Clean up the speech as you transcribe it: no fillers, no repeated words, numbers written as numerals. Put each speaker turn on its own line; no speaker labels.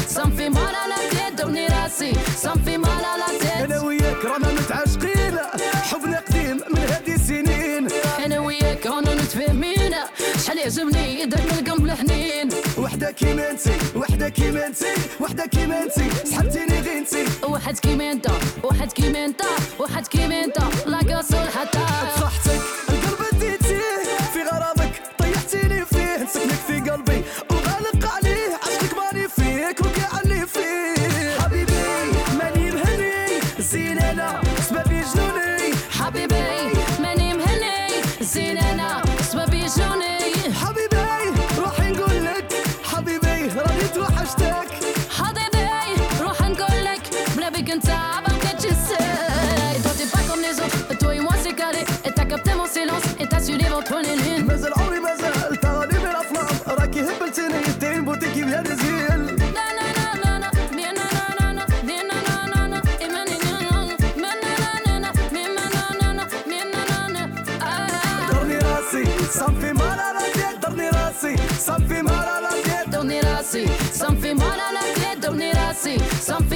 صنفي مال على تيت درني راسي صنفي مال على تيت.
انا وياك رانا متعاشقين حبنا قديم من هذه السنين.
انا وياك رانا متفاهمين شحال يعجبني داك القلب الحنين.
وحده كيما انتي وحده كيما انتي وحده كيما انتي سحبتيني غير انتي.
واحد كيما انت واحد كيما انت واحد كيما انت لا قصر حتى
بصحتك القلب اديتيه في غرامك طيحتيني فيه نسكنك في قلبي وغالق عليه عشقك ماني فيك وقع اللي فيه. حبيبي ماني مهني زين انا سببي جنوني.
حبيبي ماني مهني زين انا سببي جوني.
حبيبي روحي نقول لك حبيبي راني توحشتك.
حبيبي روح نقول لك بلا بيك انت ما بقيتش السيد. Toi t'es pas comme les autres, toi et moi c'est carré. Et t'as capté mon silence et t'as su les ventres les lignes.
مازال عمري مازال تراني بالافلام راكي هبلتيني دين بوتيكي بيا نزيل. صنفي مال على تيت درني راسي صنفي مال على تيت
درني راسي صنفي مال على تيت درني راسي صنفي